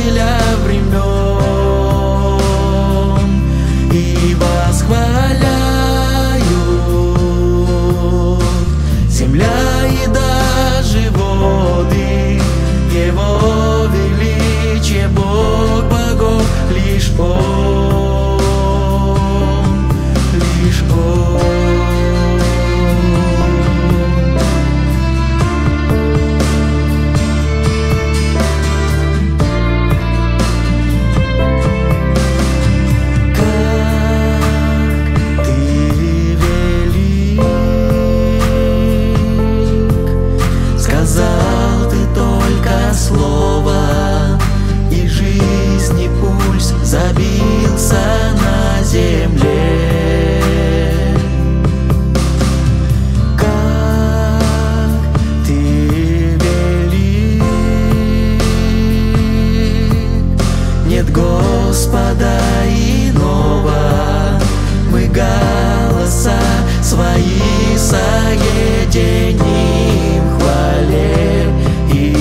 Создателя времен, и восхваляют земля и даже воды Его величие. Бог богов, лишь Он, лишь Он. Сказал ты только слово, и жизни пульс забился на земле. Как ты велик, нет Господа иного, мы голоса свои соединим в хвале и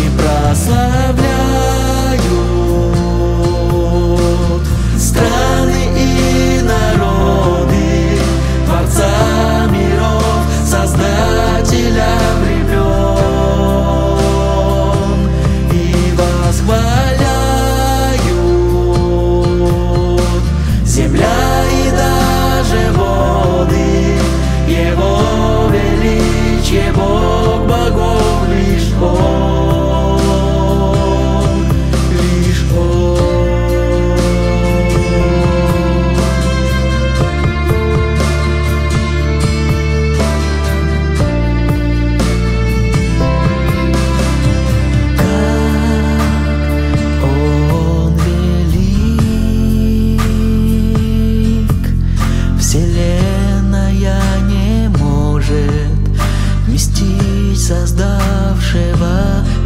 прославляют страны и народы Творца миров, Создателя времен, и восхваляют земля и даже воды Его величие. Бог богов, лишь Он, лишь Он. Как Он велик, вселенная не может вместить создавшего